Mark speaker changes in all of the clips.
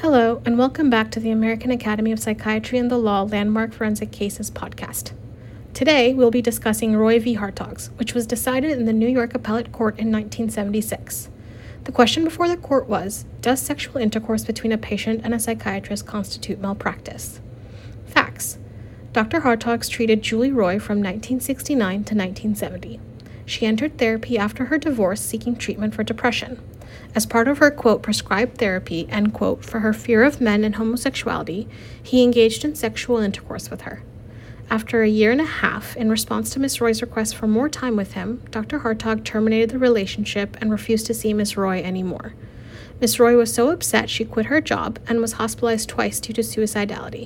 Speaker 1: Hello, and welcome back to the American Academy of Psychiatry and the Law Landmark Forensic Cases podcast. Today, we'll be discussing Roy v. Hartogs, which was decided in the New York Appellate Court in 1976. The question before the court was, does sexual intercourse between a patient and a psychiatrist constitute malpractice? Facts. Dr. Hartogs treated Julie Roy from 1969 to 1970. She entered therapy after her divorce seeking treatment for depression. As part of her, quote, prescribed therapy, end quote, for her fear of men and homosexuality, he engaged in sexual intercourse with her. After a year and a half, in response to Ms. Roy's request for more time with him, Dr. Hartog terminated the relationship and refused to see Ms. Roy anymore. Ms. Roy was so upset she quit her job and was hospitalized twice due to suicidality.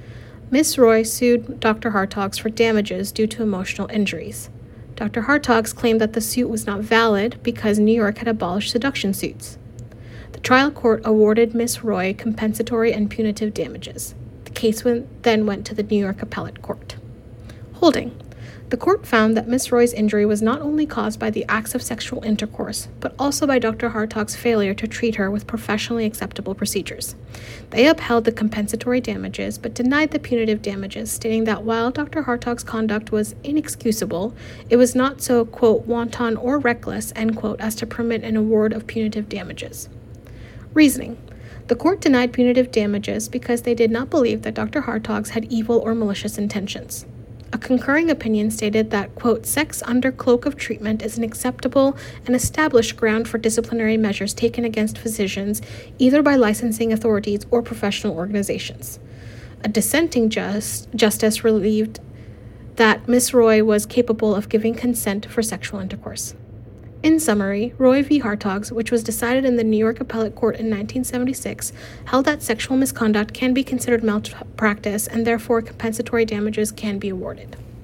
Speaker 1: Ms. Roy sued Dr. Hartogs for damages due to emotional injuries. Dr. Hartogs claimed that the suit was not valid because New York had abolished seduction suits. The trial court awarded Ms. Roy compensatory and punitive damages. The case then went to the New York Appellate Court. Holding. The court found that Ms. Roy's injury was not only caused by the acts of sexual intercourse, but also by Dr. Hartog's failure to treat her with professionally acceptable procedures. They upheld the compensatory damages, but denied the punitive damages, stating that while Dr. Hartog's conduct was inexcusable, it was not so, quote, wanton or reckless, end quote, as to permit an award of punitive damages. Reasoning. The court denied punitive damages because they did not believe that Dr. Hartogs had evil or malicious intentions. A concurring opinion stated that, quote, sex under cloak of treatment is an acceptable and established ground for disciplinary measures taken against physicians, either by licensing authorities or professional organizations. A dissenting justice relieved that Ms. Roy was capable of giving consent for sexual intercourse. In summary, Roy v. Hartogs, which was decided in the New York Appellate Court in 1976, held that sexual misconduct can be considered malpractice and therefore compensatory damages can be awarded.